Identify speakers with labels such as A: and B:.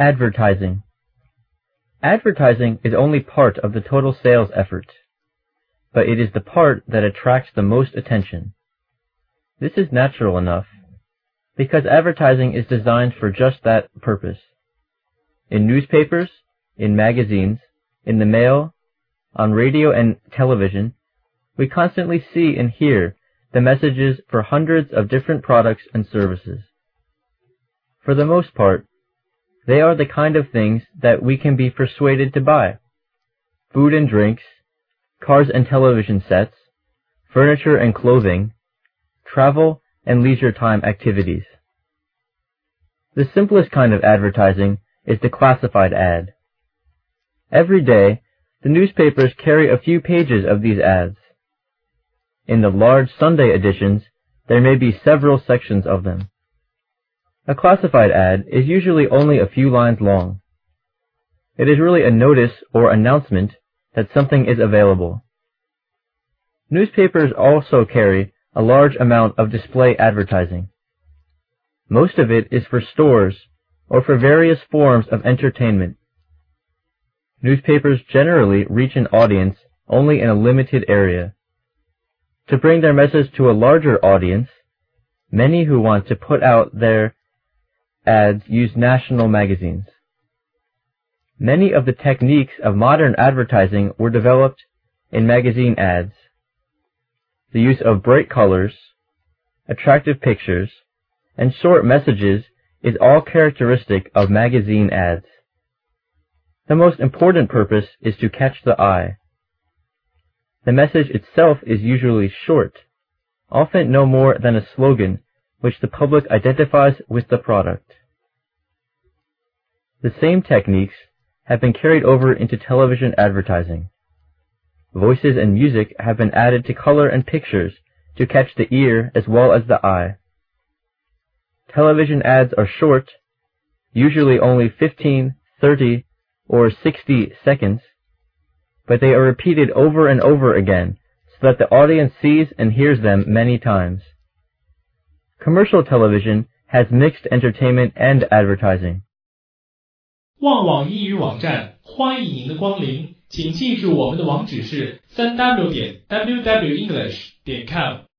A: Advertising. Advertising is only part of the total sales effort, but it is the part that attracts the most attention. This is natural enough, because advertising is designed for just that purpose. In newspapers, in magazines, in the mail, on radio and television, we constantly see and hear the messages for hundreds of different products and services. For the most part, they are the kind of things that we can be persuaded to buy. Food and drinks, cars and television sets, furniture and clothing, travel and leisure time activities. The simplest kind of advertising is the classified ad. Every day, the newspapers carry a few pages of these ads. In the large Sunday editions, there may be several sections of them. A classified ad is usually only a few lines long. It is really a notice or announcement that something is available. Newspapers also carry a large amount of display advertising. Most of it is for stores or for various forms of entertainment. Newspapers generally reach an audience only in a limited area. To bring their message to a larger audience, many who want to put out their ads use national magazines. Many of the techniques of modern advertising were developed in magazine ads. The use of bright colors, attractive pictures, and short messages is all characteristic of magazine ads. The most important purpose is to catch the eye. The message itself is usually short, often no more than a slogan which the public identifies with the product. The same techniques have been carried over into television advertising. Voices and music have been added to color and pictures to catch the ear as well as the eye. Television ads are short, usually only 15, 30, or 60 seconds, but they are repeated over and over again so that the audience sees and hears them many times. Commercial television has mixed entertainment and advertising.
B: 旺网英语网站欢迎您的光临，请记住我们的网址是 3w.wwenglish.com